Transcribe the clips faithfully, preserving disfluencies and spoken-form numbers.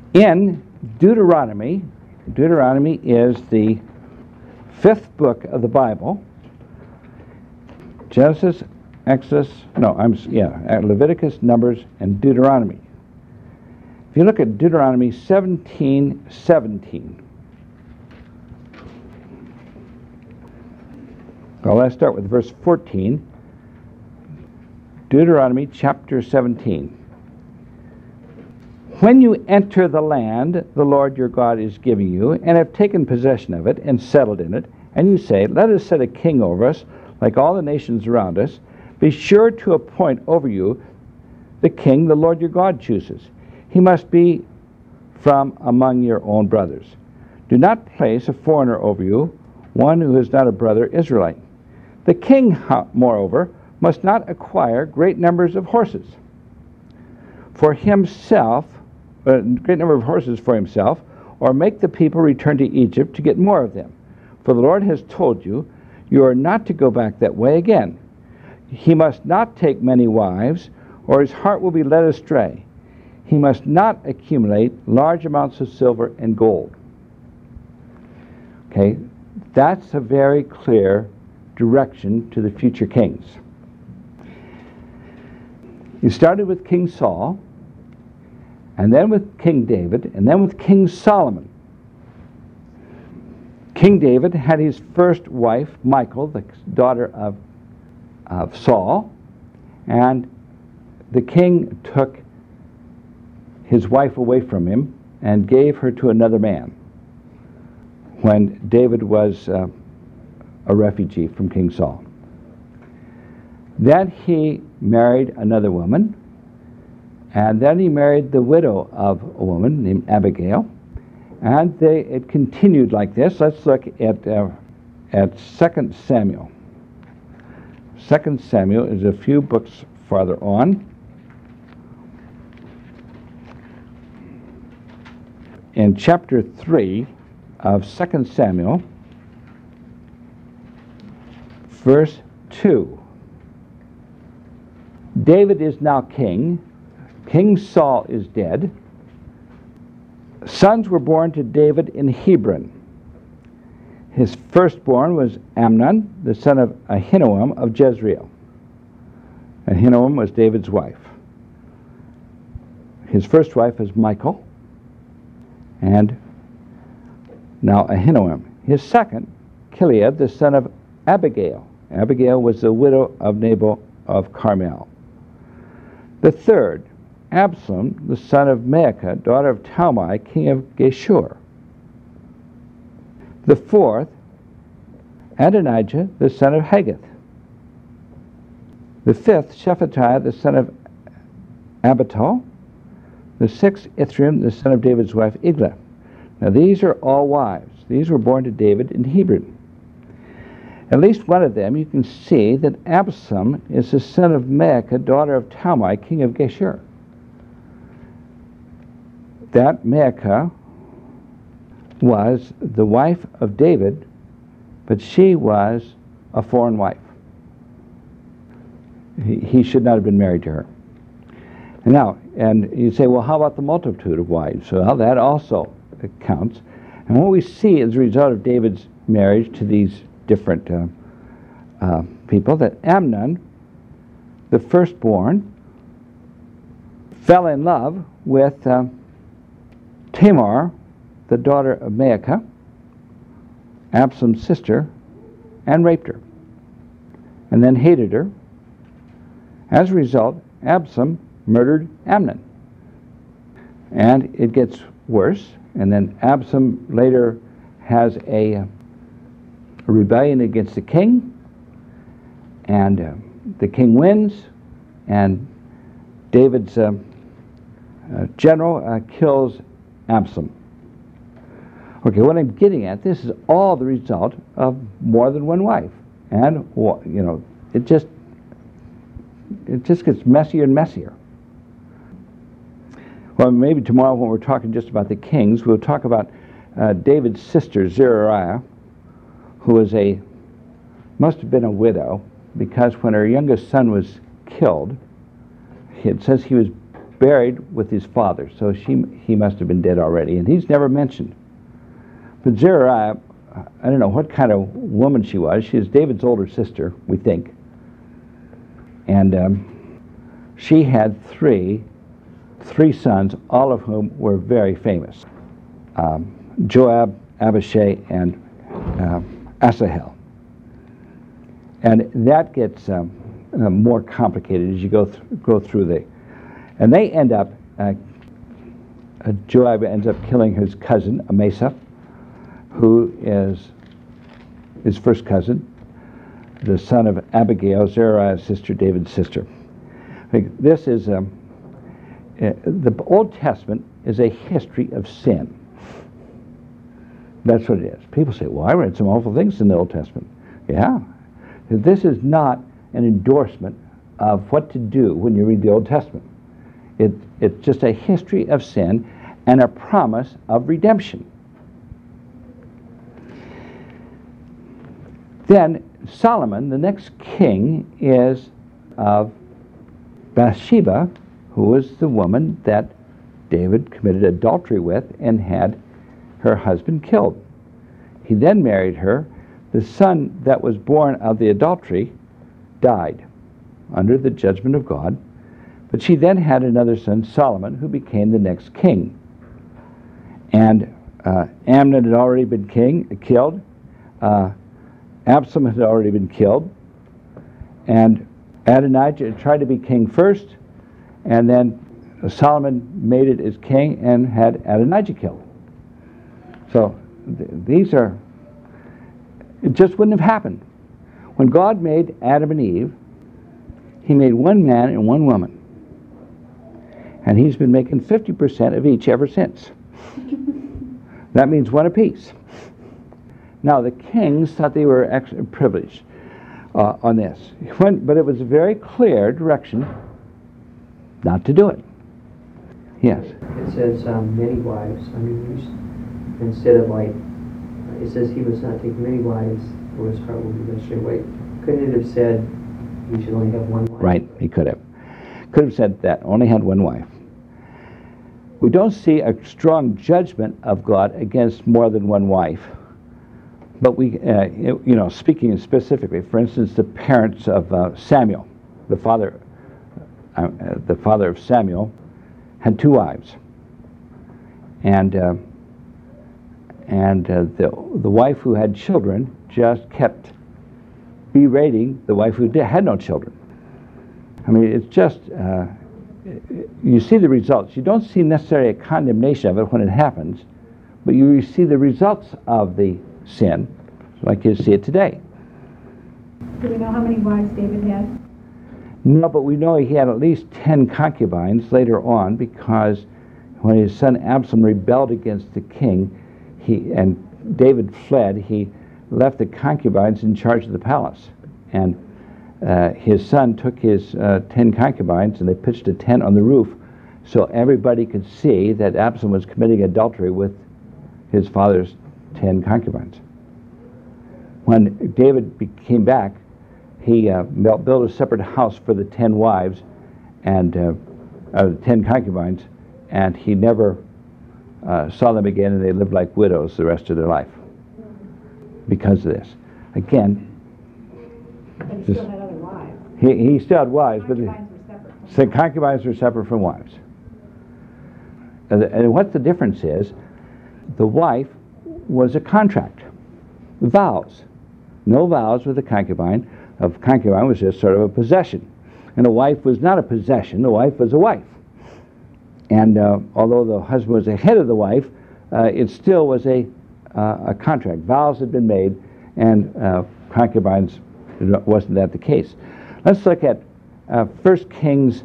In Deuteronomy, Deuteronomy is the fifth book of the Bible. Genesis, Exodus, no, I'm yeah, Leviticus, Numbers, and Deuteronomy. If you look at Deuteronomy seventeen seventeen, well, let's start with verse fourteen. Deuteronomy chapter seventeen. When you enter the land the Lord your God is giving you, and have taken possession of it, and settled in it, and you say, let us set a king over us, like all the nations around us, be sure to appoint over you the king the Lord your God chooses. He must be from among your own brothers. Do not place a foreigner over you, one who is not a brother Israelite. The king, moreover, must not acquire great numbers of horses for himself, a great number of horses for himself, or make the people return to Egypt to get more of them. For the Lord has told you, you are not to go back that way again. He must not take many wives, or his heart will be led astray. He must not accumulate large amounts of silver and gold. Okay, that's a very clear direction to the future kings. You started with King Saul, and then with King David, and then with King Solomon. King David had his first wife, Michal, the daughter of, of Saul, and the king took his wife away from him and gave her to another man when David was uh, a refugee from King Saul. Then he married another woman, and then he married the widow of a woman named Abigail, and they, it continued like this. Let's look at uh, at Second Samuel. Second Samuel is a few books farther on. In chapter three of Second Samuel, verse two. David is now king. King Saul is dead. Sons were born to David in Hebron. His firstborn was Amnon, the son of Ahinoam of Jezreel. Ahinoam was David's wife. His first wife was Michal, and now Ahinoam. His second, Chileab, the son of Abigail. Abigail was the widow of Nabal of Carmel. The third, Absalom, the son of Maacah, daughter of Talmai, king of Geshur. The fourth, Adonijah, the son of Haggith. The fifth, Shephatiah, the son of Abital. The sixth, Ithream, the son of David's wife, Eglah. Now these are all wives. These were born to David in Hebron. At least one of them, you can see that Absalom is the son of Maacah, daughter of Talmai, king of Geshur. That Maacah was the wife of David, but she was a foreign wife. He, he should not have been married to her. And now, and you say, well, how about the multitude of wives? Well, that also counts. And what we see as a result of David's marriage to these different uh, uh, people, that Amnon, the firstborn, fell in love with uh, Tamar, the daughter of Maacah, Absalom's sister, and raped her, and then hated her. As a result, Absalom murdered Amnon. And it gets worse, and then Absalom later has a, a rebellion against the king, and uh, the king wins, and David's uh, uh, general uh, kills Absalom. Okay, what I'm getting at, this is all the result of more than one wife. And, you know, it just, it just gets messier and messier. Well, maybe tomorrow when we're talking just about the kings, we'll talk about uh, David's sister, Zeruiah, who was a, must have been a widow, because when her youngest son was killed, it says he was buried with his father, so she, he must have been dead already, and he's never mentioned. But Zeruiah, I don't know what kind of woman she was. She is David's older sister, we think. And um, she had three, three sons, all of whom were very famous. Um, Joab, Abishai, and uh, Asahel. And that gets um, uh, more complicated as you go, th go through the... And they end up, uh, uh, Joab ends up killing his cousin, Amasa, who is his first cousin, the son of Abigail, Zeruiah's sister, David's sister. This is, um, uh, the Old Testament is a history of sin. That's what it is. People say, well, I read some awful things in the Old Testament. Yeah. This is not an endorsement of what to do when you read the Old Testament. It, it's just a history of sin and a promise of redemption. Then Solomon, the next king, is of Bathsheba, who was the woman that David committed adultery with and had her husband killed. He then married her. The son that was born of the adultery died under the judgment of God. But she then had another son, Solomon, who became the next king. And uh, Amnon had already been king, killed. Uh, Absalom had already been killed. And Adonijah tried to be king first, and then Solomon made it as king and had Adonijah killed. So th these are, it just wouldn't have happened. When God made Adam and Eve, he made one man and one woman. And he's been making fifty percent of each ever since. That means one apiece. Now, the kings thought they were extra privileged uh, on this. When, but it was a very clear direction not to do it. Yes? It says um, many wives. I mean, instead of like, it says he was not taking many wives, or his heart will be led away. Couldn't it have said he should only have one wife? Right, he could have. Could have said that, only had one wife. We don't see a strong judgment of God against more than one wife. But we, uh, you know, speaking specifically, for instance, the parents of uh, Samuel, the father, uh, uh, the father of Samuel, had two wives, and uh, and uh, the the wife who had children just kept berating the wife who did, had no children. I mean, it's just uh, you see the results. You don't see necessarily a condemnation of it when it happens, but you see the results of the sin, like you see it today. Do we know how many wives David had? No, but we know he had at least ten concubines later on, because when his son Absalom rebelled against the king, he and David fled, he left the concubines in charge of the palace. And uh, his son took his uh, ten concubines and they pitched a tent on the roof so everybody could see that Absalom was committing adultery with his father's ten concubines. When David be- came back, he uh, built a separate house for the ten wives and uh, uh, the ten concubines, and he never uh, saw them again, and they lived like widows the rest of their life because of this. Again, But he still had other wives. he, he still had wives, but Concubines were separate. so concubines were separate from wives. And, and what the difference is, the wife was a contract, vows. No vows with a concubine. A concubine was just sort of a possession. And a wife was not a possession, the wife was a wife. And uh, although the husband was the head of the wife, uh, it still was a, uh, a contract. Vows had been made, and uh, concubines, wasn't that the case. Let's look at uh, First Kings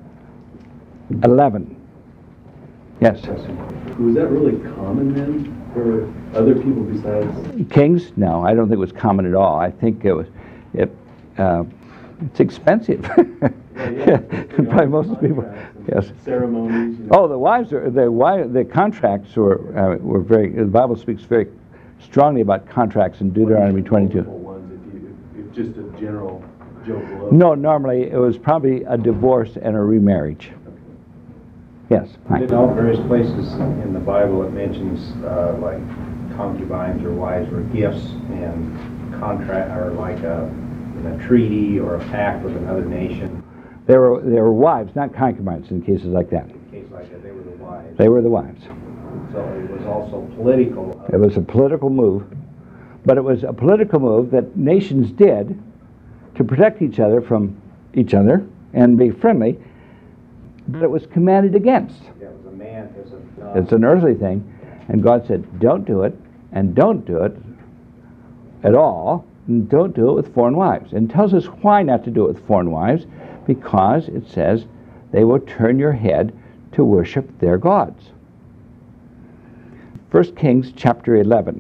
eleven. Yes? Was that really common then for other people besides? Kings? No, I don't think it was common at all. I think it was, it, uh, it's expensive. Yeah, yeah. Probably most people, yes. Ceremonies. You know. Oh, the wives are, the wives, the contracts were, uh, were very, the Bible speaks very strongly about contracts in Deuteronomy twenty-two. Ones if, you, if, if just a general Joe Blow. No, normally it was probably a divorce and a remarriage. Yes. Hi. In all various places in the Bible, it mentions uh, like concubines or wives were gifts and contract, or like a, a treaty or a pact with another nation. They were they were wives, not concubines, in cases like that. In cases like that, they were the wives. They were the wives. So it was also political. It was a political move, but it was a political move that nations did to protect each other from each other and be friendly, but it was commanded against. Yeah, it was a man. It was a, uh, It's an earthly thing, and God said, don't do it, and don't do it at all, and don't do it with foreign wives. And tells us why not to do it with foreign wives, because it says they will turn your head to worship their gods. First Kings chapter eleven.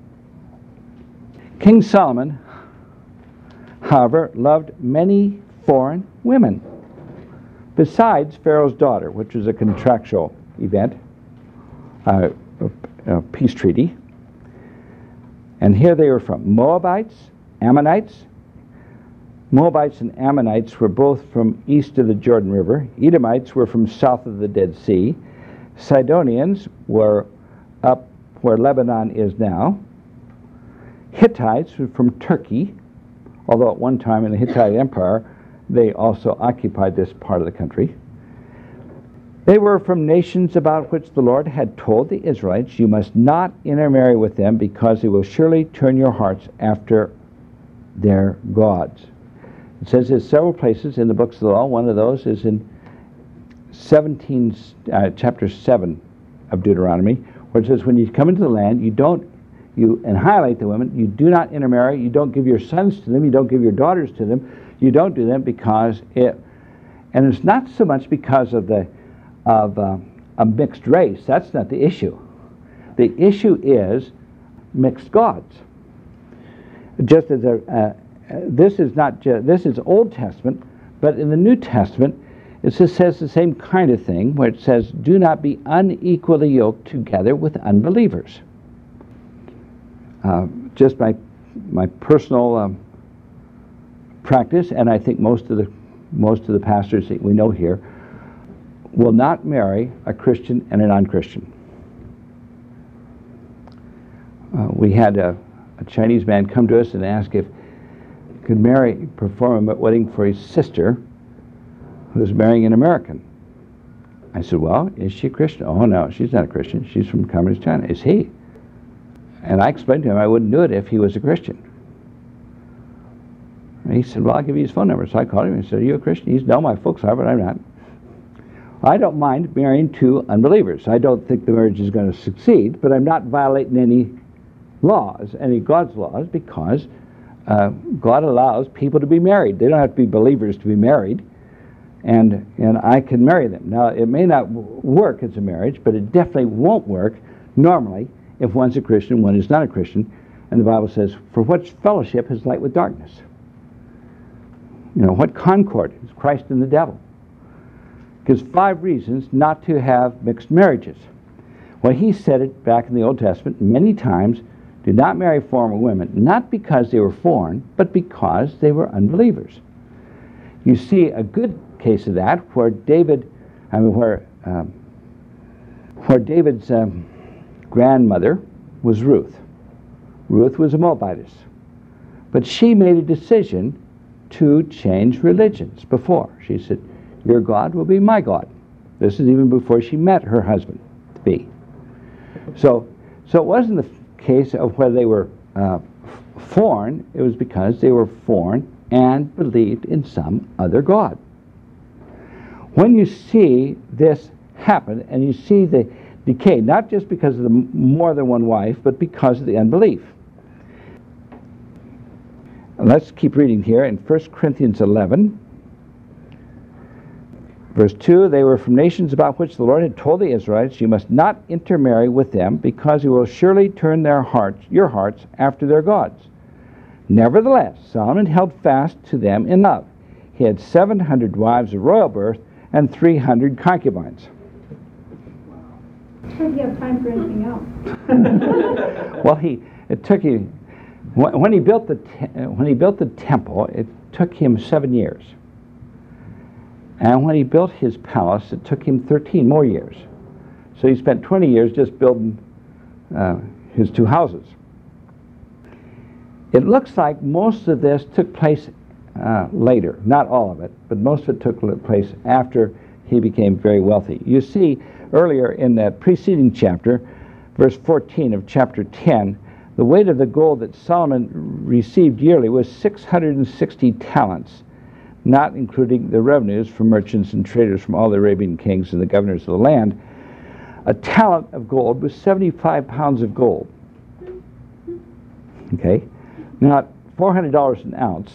King Solomon, however, loved many foreign women, besides Pharaoh's daughter, which was a contractual event, uh, a, a peace treaty. And here they were from Moabites, Ammonites. Moabites and Ammonites were both from east of the Jordan River. Edomites were from south of the Dead Sea. Sidonians were up where Lebanon is now. Hittites were from Turkey, although at one time in the Hittite Empire they also occupied this part of the country. They were from nations about which the Lord had told the Israelites, you must not intermarry with them, because they will surely turn your hearts after their gods. It says in several places in the books of the law. One of those is in seventeen, uh, chapter seven of Deuteronomy, where it says when you come into the land, you don't, you and highlight the women, you do not intermarry, you don't give your sons to them, you don't give your daughters to them, you don't do them because it, and it's not so much because of the of uh, a mixed race. That's not the issue. The issue is mixed gods. Just as a uh, this is not just, this is Old Testament, but in the New Testament it just says the same kind of thing, where it says, do not be unequally yoked together with unbelievers. Uh, just my my personal um, practice, and I think most of the most of the pastors that we know here will not marry a Christian and a non-Christian. Uh, we had a, a Chinese man come to us and ask if he could marry, perform a wedding for his sister who was marrying an American. I said, well, is she a Christian? Oh, no, she's not a Christian. She's from Communist China. Is he? And I explained to him I wouldn't do it if he was a Christian. And he said, well, I'll give you his phone number. So I called him and said, are you a Christian? He said, no, my folks are, but I'm not. I don't mind marrying two unbelievers. I don't think the marriage is going to succeed, but I'm not violating any laws, any God's laws, because uh, God allows people to be married. They don't have to be believers to be married, and and I can marry them. Now, it may not w- work as a marriage, but it definitely won't work normally if one's a Christian, one is not a Christian, and the Bible says, for what fellowship is light with darkness? You know, what concord is Christ and the devil? Gives five reasons not to have mixed marriages. Well, he said it back in the Old Testament many times, do not marry foreign women, not because they were foreign, but because they were unbelievers. You see a good case of that where David, I mean, where um, where David's um, grandmother was Ruth. Ruth was a Moabitess, but she made a decision to change religions before. She said, your God will be my God. This is even before she met her husband to be. So, so it wasn't the case of whether they were uh, foreign. It was because they were foreign and believed in some other God. When you see this happen, and you see the decay, not just because of the more than one wife, but because of the unbelief. Let's keep reading here in First Corinthians eleven. Verse two, they were from nations about which the Lord had told the Israelites, you must not intermarry with them, because you will surely turn their hearts, your hearts after their gods. Nevertheless, Solomon held fast to them in love. He had seven hundred wives of royal birth and three hundred concubines. How did he have time for anything else? Well, he it took him when, when he built the te- when he built the temple. It took him seven years. And when he built his palace, it took him thirteen more years. So he spent twenty years just building uh, his two houses. It looks like most of this took place uh, later. Not all of it, but most of it took place after he became very wealthy. You see earlier in that preceding chapter, verse fourteen of chapter ten, the weight of the gold that Solomon received yearly was six hundred sixty talents, not including the revenues from merchants and traders from all the Arabian kings and the governors of the land. A talent of gold was seventy-five pounds of gold. Okay? Not four hundred dollars an ounce.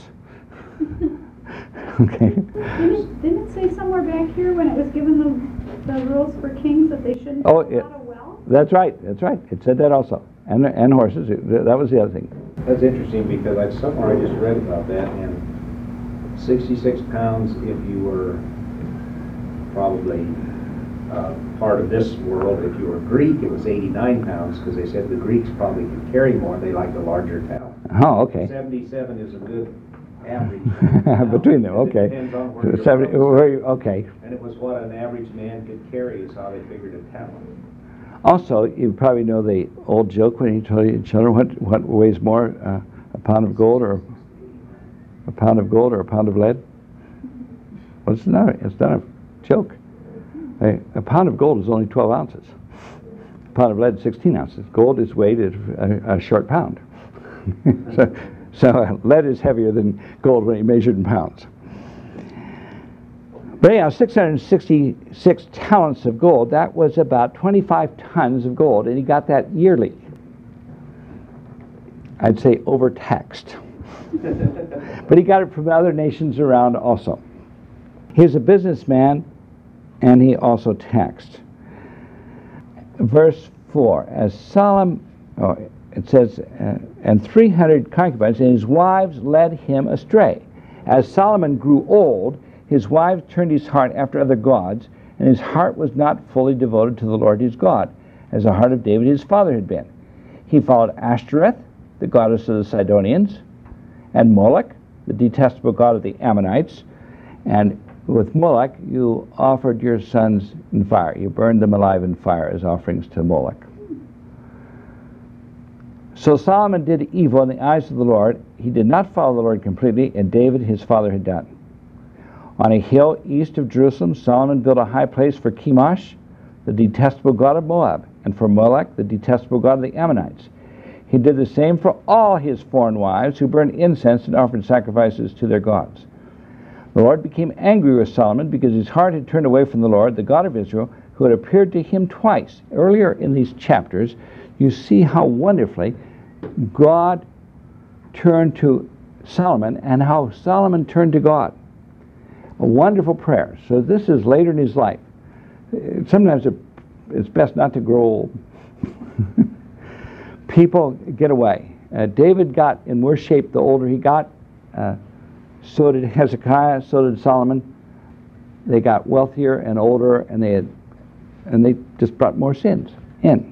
Okay? Didn't it, didn't it say somewhere back here when it was given the, the rules for kings that they shouldn't Oh, have a it- lot of wealth? That's right, that's right. It said that also. And, and horses. That was the other thing. That's interesting because I, somewhere I just read about that, and sixty-six pounds if you were probably uh, part of this world. If you were Greek, it was eighty-nine pounds because they said the Greeks probably could carry more. They liked a larger talent. Oh, okay. seventy-seven is a good average. Between them, okay. It depends on where you're Seventy, from. where you- okay. And it was what an average man could carry is how they figured a talent. Also, you probably know the old joke when you told your children what, what weighs more, uh, a pound of gold or a pound of gold or a pound of lead? Well, it's not, it's not a joke. A, a pound of gold is only twelve ounces. A pound of lead is sixteen ounces. Gold is weighed at a, a short pound. so, so uh, lead is heavier than gold when you measured in pounds. But anyhow, six hundred sixty-six talents of gold, that was about twenty-five tons of gold, and he got that yearly. I'd say overtaxed. But he got it from other nations around also. He's a businessman, and he also taxed. Verse four, as Solomon, oh, it says, uh, and three hundred concubines, and his wives led him astray. As Solomon grew old, his wives turned his heart after other gods, and his heart was not fully devoted to the Lord his God, as the heart of David his father had been. He followed Ashtoreth, the goddess of the Sidonians, and Moloch, the detestable god of the Ammonites. And with Moloch, you offered your sons in fire. You burned them alive in fire as offerings to Moloch. So Solomon did evil in the eyes of the Lord. He did not follow the Lord completely, and David his father had done. On a hill east of Jerusalem, Solomon built a high place for Chemosh, the detestable god of Moab, and for Moloch, the detestable god of the Ammonites. He did the same for all his foreign wives who burned incense and offered sacrifices to their gods. The Lord became angry with Solomon because his heart had turned away from the Lord, the God of Israel, who had appeared to him twice. Earlier in these chapters, you see how wonderfully God turned to Solomon and how Solomon turned to God. A wonderful prayer. So this is later in his life. Sometimes it, it's best not to grow old. People get away. Uh, David got in worse shape the older he got. Uh, so did Hezekiah. So did Solomon. They got wealthier and older, and they had, and they just brought more sins in.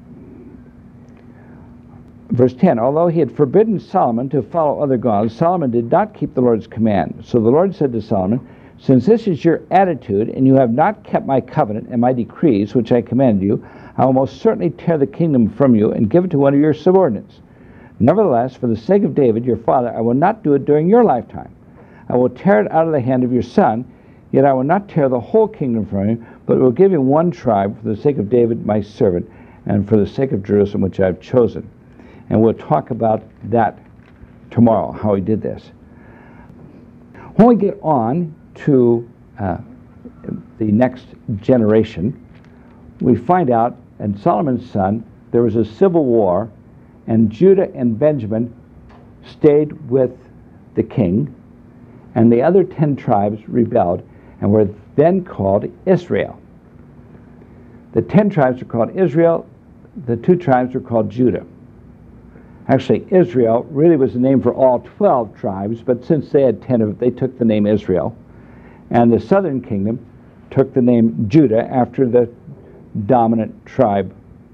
Verse ten, although he had forbidden Solomon to follow other gods, Solomon did not keep the Lord's command. So the Lord said to Solomon, since this is your attitude, and you have not kept my covenant and my decrees, which I commanded you, I will most certainly tear the kingdom from you and give it to one of your subordinates. Nevertheless, for the sake of David, your father, I will not do it during your lifetime. I will tear it out of the hand of your son, yet I will not tear the whole kingdom from him, but will give him one tribe for the sake of David, my servant, and for the sake of Jerusalem, which I have chosen. And we'll talk about that tomorrow, how he did this. When we get on to uh, the next generation, we find out, and Solomon's son, there was a civil war, and Judah and Benjamin stayed with the king, and the other ten tribes rebelled and were then called Israel. The ten tribes were called Israel, the two tribes were called Judah. Actually, Israel really was the name for all twelve tribes, but since they had ten of it, they took the name Israel. And the southern kingdom took the name Judah after the dominant tribe.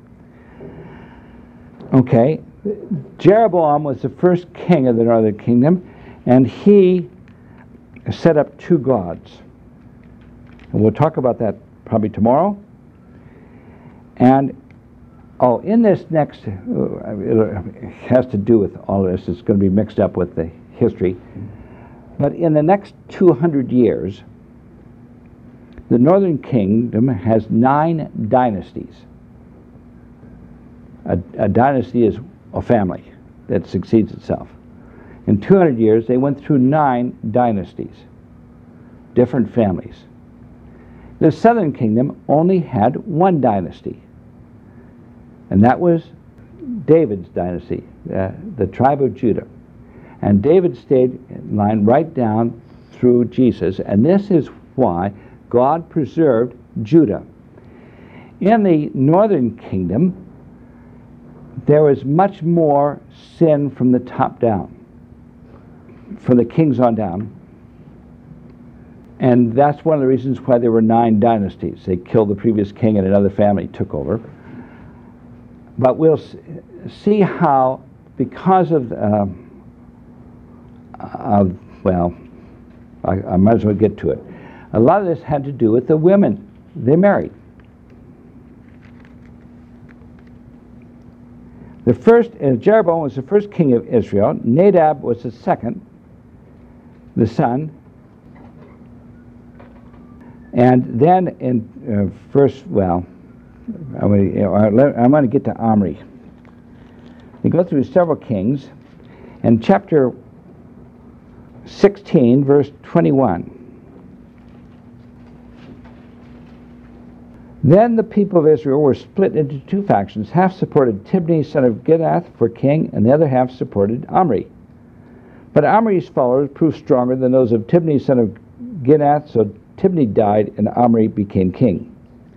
Okay, Jeroboam was the first king of the northern kingdom, and he set up two gods. And we'll talk about that probably tomorrow. And, oh, in this next, uh, it has to do with all of this. It's going to be mixed up with the history. But in the next two hundred years, the northern kingdom has nine dynasties. A, a dynasty is a family that succeeds itself. In two hundred years, they went through nine dynasties, different families. The southern kingdom only had one dynasty, and that was David's dynasty, uh, the tribe of Judah. And David stayed in line right down through Jesus, and this is why God preserved Judah. In the northern kingdom, there was much more sin from the top down, from the kings on down. And that's one of the reasons why there were nine dynasties. They killed the previous king and another family took over. But we'll see how, because of, uh, of well, I, I might as well get to it. A lot of this had to do with the women they married. The first, uh, Jeroboam was the first king of Israel. Nadab was the second, the son. And then in uh, first, well, I'm going to, you know, I'm going to get to Omri. You go through several kings. In chapter sixteen, verse twenty-one. Then the people of Israel were split into two factions. Half supported Tibni, son of Ginath, for king, and the other half supported Omri. But Omri's followers proved stronger than those of Tibni, son of Ginath, so Tibni died and Omri became king.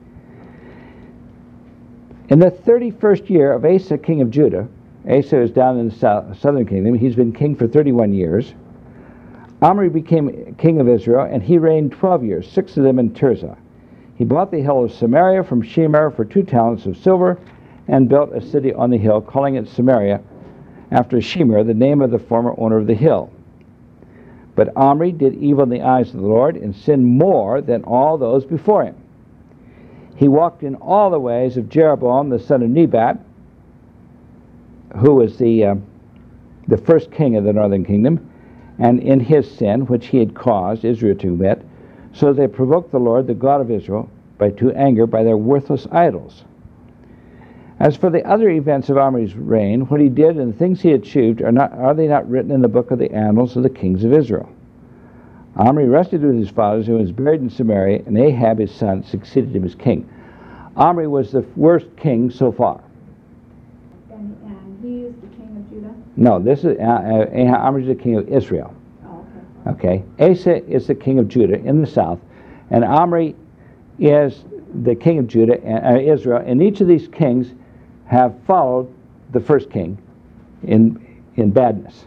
In the thirty-first year of Asa, king of Judah, Asa is down in the south, southern kingdom, he's been king for thirty-one years. Omri became king of Israel, and he reigned twelve years, six of them in Tirzah. He bought the hill of Samaria from Shemer for two talents of silver, and built a city on the hill, calling it Samaria, after Shemer, the name of the former owner of the hill. But Omri did evil in the eyes of the Lord, and sinned more than all those before him. He walked in all the ways of Jeroboam, the son of Nebat, who was the, uh, the first king of the northern kingdom, and in his sin, which he had caused Israel to commit, so they provoked the Lord, the God of Israel, by to anger by their worthless idols. As for the other events of Omri's reign, what he did and the things he achieved, are not are they not written in the book of the annals of the kings of Israel? Omri rested with his fathers and was buried in Samaria, and Ahab his son succeeded him as king. Omri was the worst king so far. And, and he is the king of Judah? No, this is uh, uh, Omri is the king of Israel. Oh, okay. Okay, Asa is the king of Judah in the south, and Omri is the king of Judah and uh, Israel. And each of these kings have followed the first king in in badness.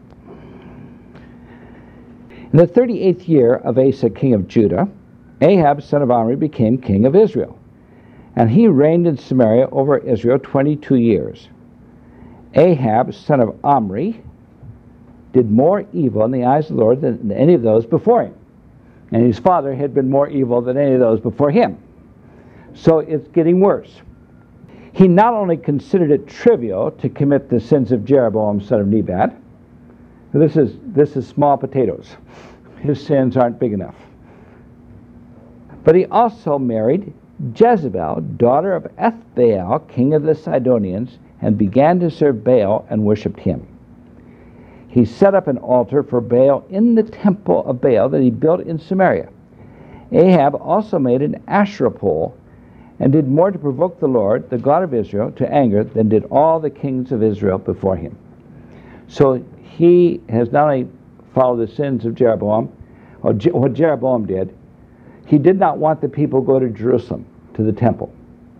In the thirty-eighth year of Asa, king of Judah, Ahab, son of Omri, became king of Israel, and he reigned in Samaria over Israel twenty-two years. Ahab, son of Omri, did more evil in the eyes of the Lord than any of those before him. And his father had been more evil than any of those before him. So it's getting worse. He not only considered it trivial to commit the sins of Jeroboam, son of Nebat. This is, this is small potatoes. His sins aren't big enough. But he also married Jezebel, daughter of Ethbaal, king of the Sidonians, and began to serve Baal and worshipped him. He set up an altar for Baal in the temple of Baal that he built in Samaria. Ahab also made an Asherah pole and did more to provoke the Lord, the God of Israel, to anger than did all the kings of Israel before him. So he has not only followed the sins of Jeroboam, or Je- what Jeroboam did, he did not want the people to go to Jerusalem, to the temple.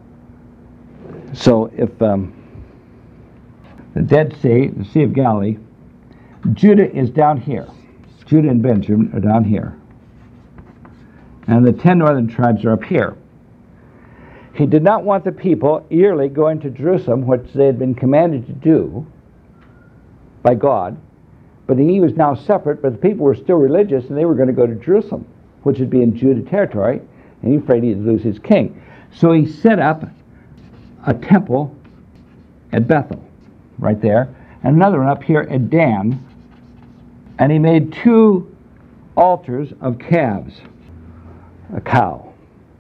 So if um, the Dead Sea, the Sea of Galilee, Judah is down here. Judah and Benjamin are down here. And the ten northern tribes are up here. He did not want the people yearly going to Jerusalem, which they had been commanded to do by God, but he was now separate, but the people were still religious, and they were going to go to Jerusalem, which would be in Judah territory, and he's afraid he'd lose his king. So he set up a temple at Bethel, right there, and another one up here at Dan, and he made two altars of calves, a cow.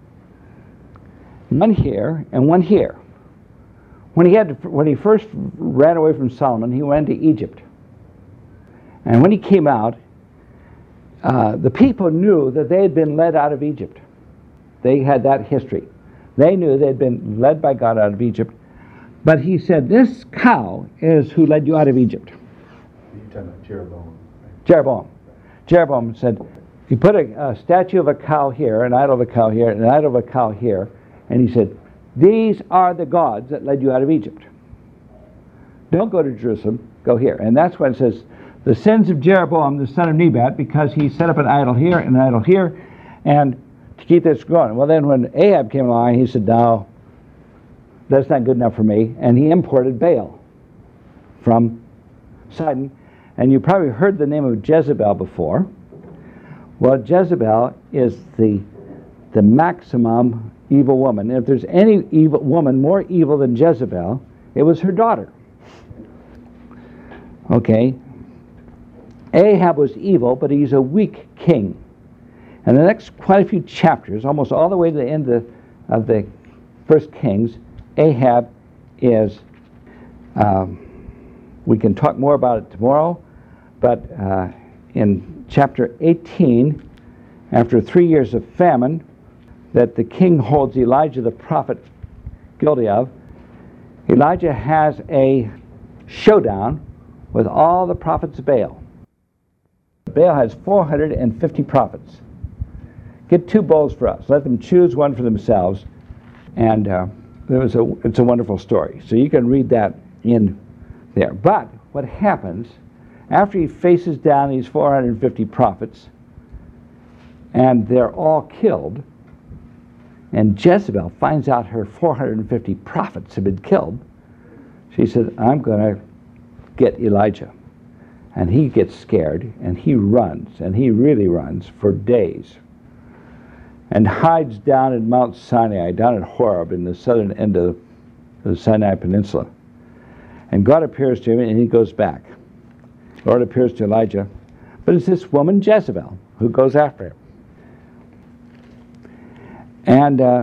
One here and one here. When he, had to, when he first ran away from Solomon, he went to Egypt. And when he came out, uh, the people knew that they had been led out of Egypt. They had that history. They knew they had been led by God out of Egypt. But he said, this cow is who led you out of Egypt. You're talking about Jeroboam. Right? Jeroboam. Jeroboam said, he put a, a statue of a cow here, an idol of a cow here, an idol of a cow here, and he said, these are the gods that led you out of Egypt. Don't go to Jerusalem, go here. And that's when it says, the sins of Jeroboam, the son of Nebat, because he set up an idol here and an idol here, and to keep this going. Well, then when Ahab came along, he said, no, that's not good enough for me. And he imported Baal from Sidon. And you probably heard the name of Jezebel before. Well, Jezebel is the, the maximum evil woman. And if there's any evil woman more evil than Jezebel, it was her daughter. Okay. Ahab was evil, but he's a weak king. And the next quite a few chapters, almost all the way to the end of the, of the First Kings, Ahab is, um, we can talk more about it tomorrow, but uh, in chapter eighteen, after three years of famine, that the king holds Elijah the prophet guilty of, Elijah has a showdown with all the prophets of Baal. Baal has four hundred fifty prophets. Get two bulls for us. Let them choose one for themselves. And uh, there was a, it's a wonderful story. So you can read that in there. But what happens after he faces down these four hundred fifty prophets, and they're all killed, and Jezebel finds out her four hundred fifty prophets have been killed, she said, I'm going to get Elijah. And he gets scared, and he runs, and he really runs for days, and hides down in Mount Sinai, down at Horeb, in the southern end of the Sinai Peninsula. And God appears to him, and he goes back. The Lord appears to Elijah, but it's this woman Jezebel who goes after him. And uh,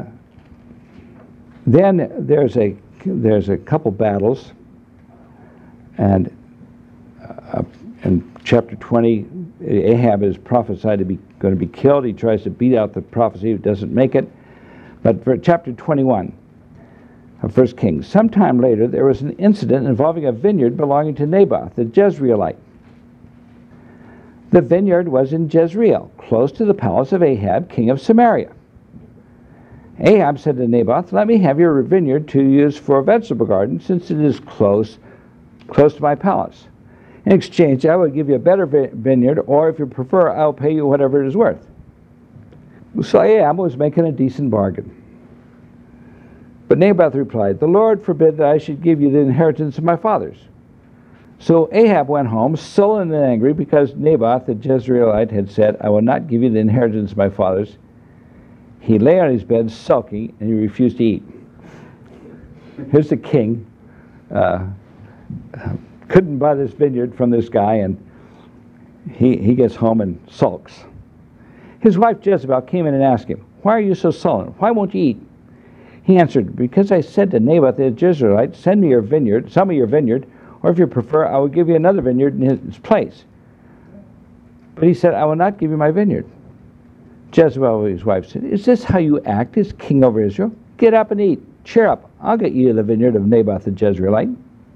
then there's a there's a couple battles, and uh, in chapter twenty, Ahab is prophesied to be going to be killed. He tries to beat out the prophecy, doesn't make it. But for chapter twenty-one of First Kings, sometime later there was an incident involving a vineyard belonging to Naboth, the Jezreelite. The vineyard was in Jezreel, close to the palace of Ahab, king of Samaria. Ahab said to Naboth, let me have your vineyard to use for a vegetable garden, since it is close, close to my palace. In exchange, I will give you a better vineyard, or if you prefer, I'll pay you whatever it is worth. So Ahab was making a decent bargain. But Naboth replied, the Lord forbid that I should give you the inheritance of my fathers. So Ahab went home, sullen and angry, because Naboth the Jezreelite had said, I will not give you the inheritance of my fathers. He lay on his bed sulky, and he refused to eat. Here's the king. Uh, couldn't buy this vineyard from this guy, and he, he gets home and sulks. His wife Jezebel came in and asked him, why are you so sullen? Why won't you eat? He answered, because I said to Naboth the Jezreelite, send me your vineyard, some of your vineyard, or if you prefer, I will give you another vineyard in his place. But he said, I will not give you my vineyard. Jezebel, his wife, said, is this how you act as king over Israel? Get up and eat. Cheer up. I'll get you the vineyard of Naboth the Jezreelite.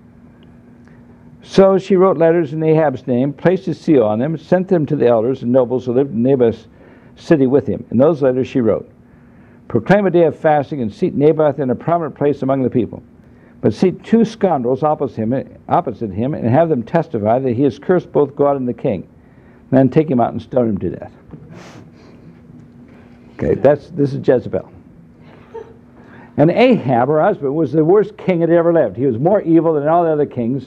So she wrote letters in Ahab's name, placed a seal on them, sent them to the elders and nobles who lived in Naboth's city with him. In those letters she wrote, proclaim a day of fasting and seat Naboth in a prominent place among the people. But seat two scoundrels opposite him, opposite him and have them testify that he has cursed both God and the king. And then take him out and stone him to death. Okay, that's this is Jezebel. And Ahab, her husband, was the worst king that ever lived. He was more evil than all the other kings.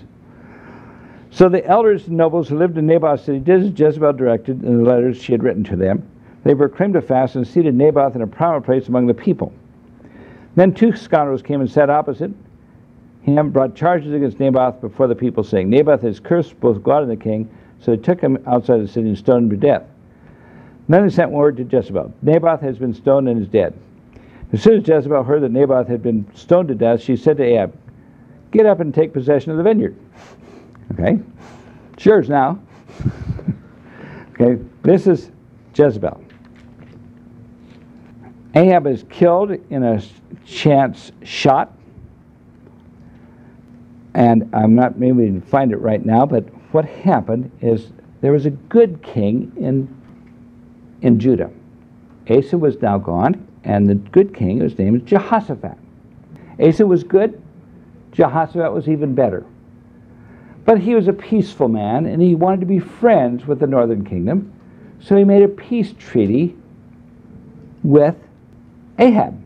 So the elders and nobles who lived in Naboth's city did as Jezebel directed in the letters she had written to them. They proclaimed a fast and seated Naboth in a prominent place among the people. Then two scoundrels came and sat opposite him, brought charges against Naboth before the people, saying, Naboth has cursed both God and the king. So they took him outside the city and stoned him to death. And then they sent word to Jezebel, Naboth has been stoned and is dead. As soon as Jezebel heard that Naboth had been stoned to death, she said to Ahab, get up and take possession of the vineyard. Okay, it's yours now. Okay, this is Jezebel. Ahab is killed in a chance shot. And I'm not maybe to find it right now, but what happened is there was a good king in in Judah. Asa was now gone, and the good king, his name is Jehoshaphat. Asa was good, Jehoshaphat was even better. But he was a peaceful man, and he wanted to be friends with the northern kingdom, so he made a peace treaty with Ahab.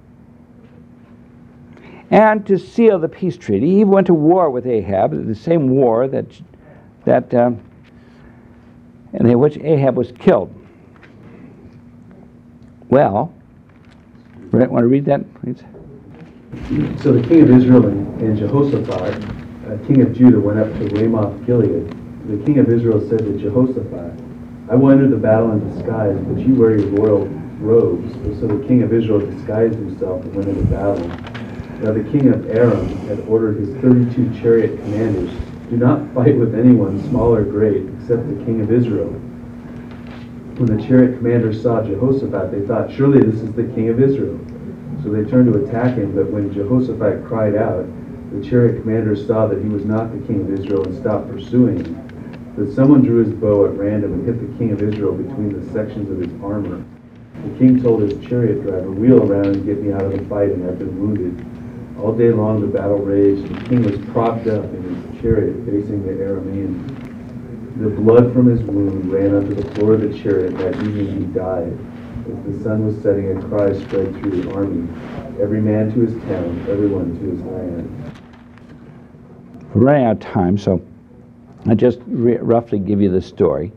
And to seal the peace treaty, he went to war with Ahab, the same war that that um, in which Ahab was killed. Well, Brent, want to read that, please? So the king of Israel and, and Jehoshaphat, uh, king of Judah, went up to Ramoth Gilead. The king of Israel said to Jehoshaphat, I will enter the battle in disguise, but you wear your royal robes. So the king of Israel disguised himself and went into battle. Now the king of Aram had ordered his thirty-two chariot commanders, do not fight with anyone, small or great, except the king of Israel. When the chariot commanders saw Jehoshaphat, they thought, surely this is the king of Israel. So they turned to attack him, but when Jehoshaphat cried out, the chariot commanders saw that he was not the king of Israel and stopped pursuing him. But someone drew his bow at random and hit the king of Israel between the sections of his armor. The king told his chariot driver, wheel around and get me out of the fight, and I've been wounded. All day long the battle raged. The king was propped up in his chariot facing the Arameans. The blood from his wound ran onto the floor of the chariot. That evening he died. As the sun was setting, a cry spread through the army. Every man to his town, everyone to his land. We're running out of time, so I'll just re- roughly give you the story.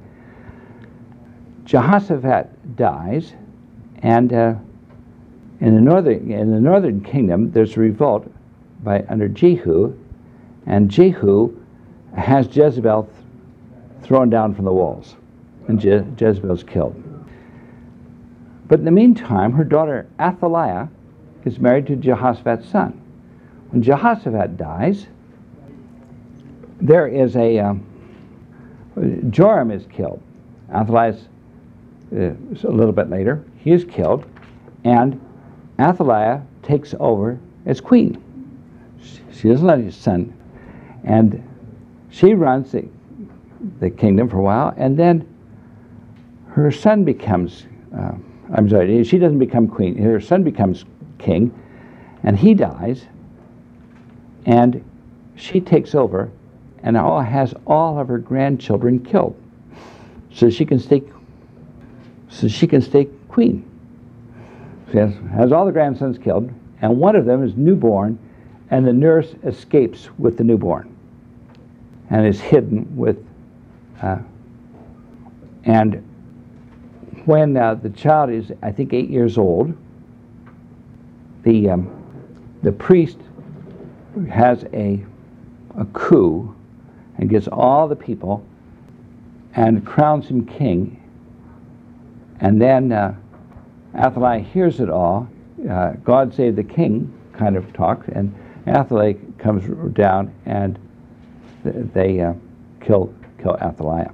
Jehoshaphat dies, and uh, in the northern in the northern kingdom, there's a revolt by under Jehu, and Jehu has Jezebel th- thrown down from the walls, and Je- Jezebel's killed. But in the meantime, her daughter Athaliah is married to Jehoshaphat's son. When Jehoshaphat dies, there is a um, Joram is killed. Athaliah's uh, a little bit later. He is killed, and Athaliah takes over as queen. She doesn't let his son, and she runs the, the kingdom for a while, and then her son becomes. Uh, I'm sorry, she doesn't become queen. Her son becomes king, and he dies, and she takes over, and all, has all of her grandchildren killed, so she can stay. So she can stay queen. She has, has all the grandsons killed, and one of them is newborn, and the nurse escapes with the newborn, and is hidden with. Uh, and when uh, the child is, I think, eight years old, the um, the priest has a a coup and gets all the people and crowns him king. And then uh, Athaliah hears it all. Uh, God save the king kind of talk, and Athaliah comes down and th- they uh, kill kill Athaliah.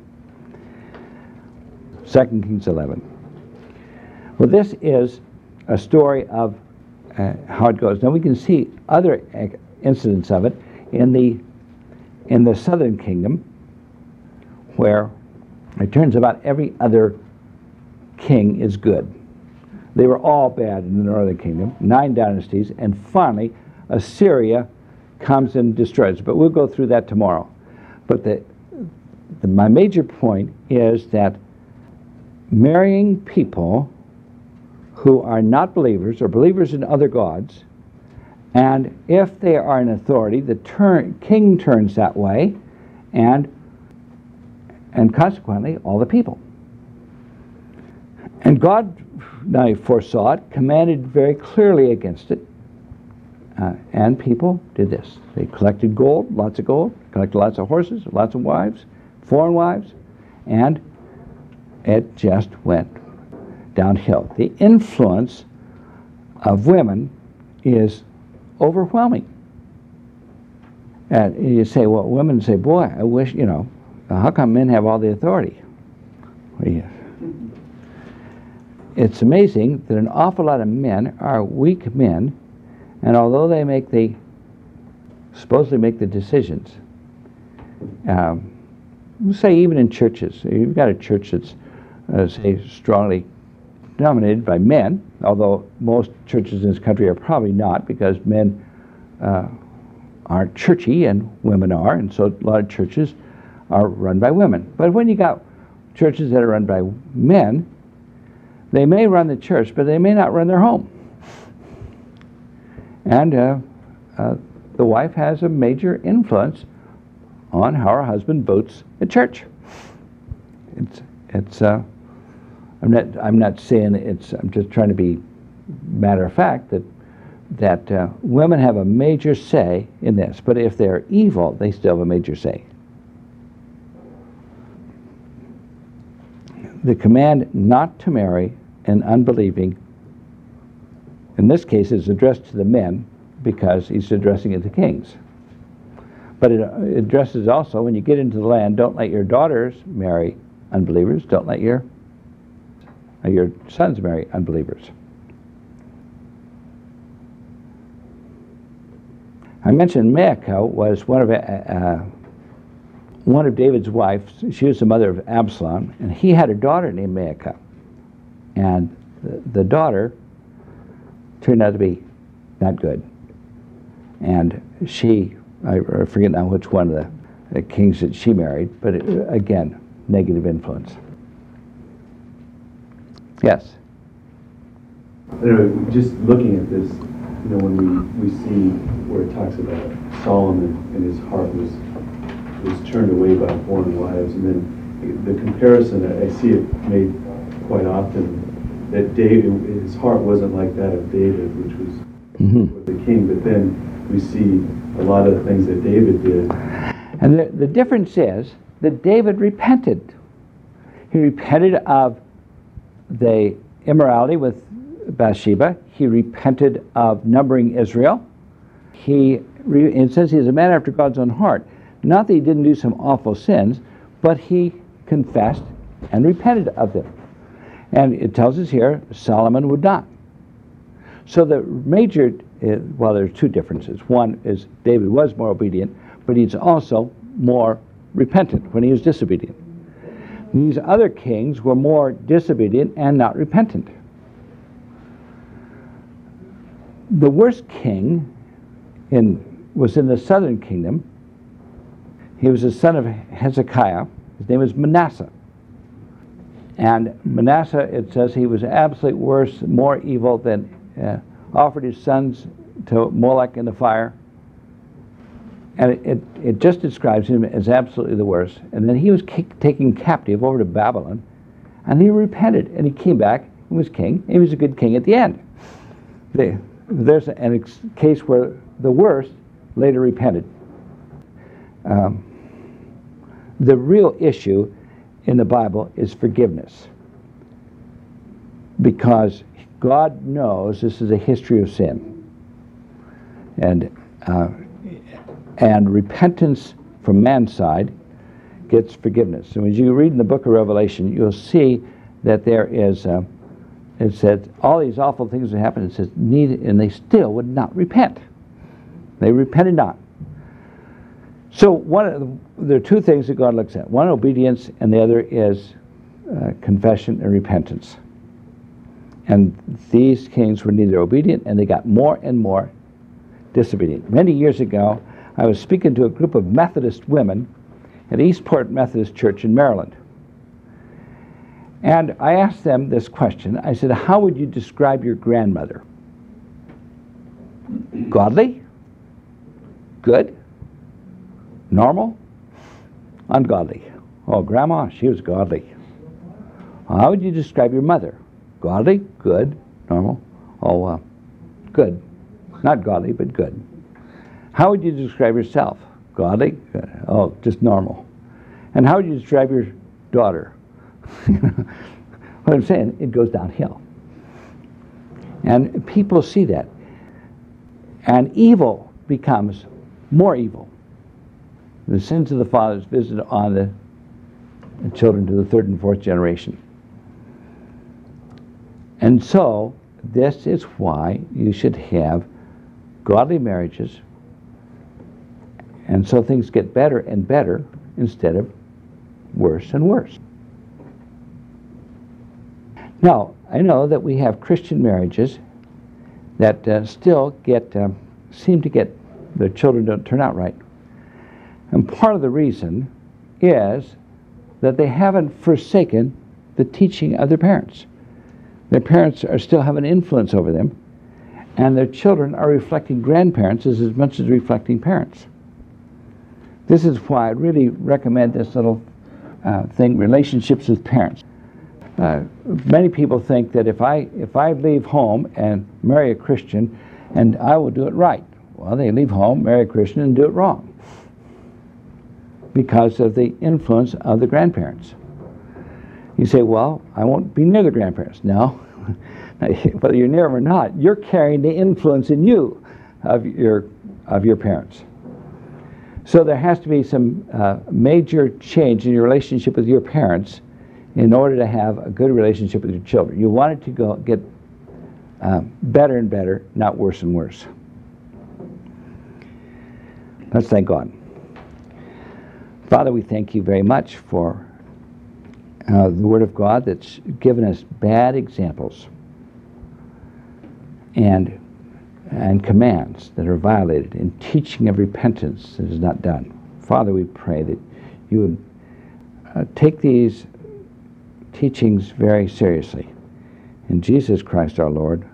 Second Kings eleven. Well, this is a story of uh, how it goes. Now we can see other incidents of it in the in the southern kingdom, where it turns out every other king is good. They were all bad in the northern kingdom, nine dynasties, and finally Assyria comes and destroys. But we'll go through that tomorrow. But the, the my major point is that marrying people who are not believers or believers in other gods, and if they are in authority, the turn, king turns that way, and and consequently all the people. And God, now he foresaw it, commanded very clearly against it. Uh, and people did this. They collected gold, lots of gold, collected lots of horses, lots of wives, foreign wives, and it just went downhill. The influence of women is overwhelming. And you say, well, women say, boy, I wish, you know, how come men have all the authority? Well, yeah. It's amazing that an awful lot of men are weak men, and although they make the, supposedly make the decisions, um, say even in churches, you've got a church that's, uh, say, strongly dominated by men, although most churches in this country are probably not, because men uh, aren't churchy and women are, and so a lot of churches are run by women. But when you got churches that are run by men, they may run the church, but they may not run their home. And uh, uh, the wife has a major influence on how her husband votes at church. It's, it's. Uh, I'm not. I'm not saying it's. I'm just trying to be matter of fact that that uh, women have a major say in this. But if they're evil, they still have a major say. The command not to marry an unbelieving, in this case, is addressed to the men because he's addressing it to kings. But it addresses also, when you get into the land, don't let your daughters marry unbelievers. Don't let your, uh, your sons marry unbelievers. I mentioned Maacah was one of uh, one of David's wives. She was the mother of Absalom, and he had a daughter named Maacah. And the, the daughter turned out to be not good. And she, I forget now which one of the, the kings that she married, but it, again, negative influence. Yes? Anyway, just looking at this, you know, when we, we see where it talks about Solomon and his heart was was turned away by foreign wives, and then the comparison, I see it made quite often, that David, his heart wasn't like that of David, which was mm-hmm. the king, but then we see a lot of the things that David did. And the, the difference is that David repented. He repented of the immorality with Bathsheba. He repented of numbering Israel. He, re, it says he is a man after God's own heart. Not that he didn't do some awful sins, but he confessed and repented of them. And it tells us here, Solomon would not. So the major, uh, well, there's two differences. One is David was more obedient, but he's also more repentant when he was disobedient. These other kings were more disobedient and not repentant. The worst king in, was in the southern kingdom. He was the son of Hezekiah. His name was Manasseh. And Manasseh, it says he was absolutely worse, more evil than uh, offered his sons to Molech in the fire. And it, it, it just describes him as absolutely the worst. And then he was k- taken captive over to Babylon, and he repented, and he came back and was king. He was a good king at the end. The, there's a ex- case where the worst later repented. Um, the real issue in the Bible is forgiveness, because God knows this is a history of sin, and uh, and repentance from man's side gets forgiveness. So as you read in the book of Revelation, you'll see that there is uh, it said all these awful things that happened. It says neither, and they still would not repent. They repented not. So one of the, there are two things that God looks at. One, obedience, and the other is uh, confession and repentance. And these kings were neither obedient, and they got more and more disobedient. Many years ago, I was speaking to a group of Methodist women at Eastport Methodist Church in Maryland. And I asked them this question. I said, how would you describe your grandmother? Godly? Good? Normal? Ungodly? Oh, Grandma, she was godly. How would you describe your mother? Godly, good, normal. Oh, uh, good. Not godly, but good. How would you describe yourself? Godly? Good. Oh, just normal. And how would you describe your daughter? What I'm saying, it goes downhill. And people see that. And evil becomes more evil. The sins of the fathers visited on the children to the third and fourth generation. And so, this is why you should have godly marriages, and so things get better and better instead of worse and worse. Now, I know that we have Christian marriages that uh, still get, uh, seem to get, the children don't turn out right. And part of the reason is that they haven't forsaken the teaching of their parents. Their parents are still have an influence over them, and their children are reflecting grandparents as, as much as reflecting parents. This is why I really recommend this little uh, thing, relationships with parents. Uh, many people think that if I if I leave home and marry a Christian, and I will do it right. Well, they leave home, marry a Christian, and do it wrong because of the influence of the grandparents. You say, well, I won't be near the grandparents. No, whether you're near them or not, you're carrying the influence in you of your of your parents. So there has to be some uh, major change in your relationship with your parents in order to have a good relationship with your children. You want it to go get uh, better and better, not worse and worse. Let's thank God. Father, we thank you very much for uh, the Word of God that's given us bad examples and and commands that are violated, in teaching of repentance that is not done. Father, we pray that you would uh, take these teachings very seriously. In Jesus Christ our Lord,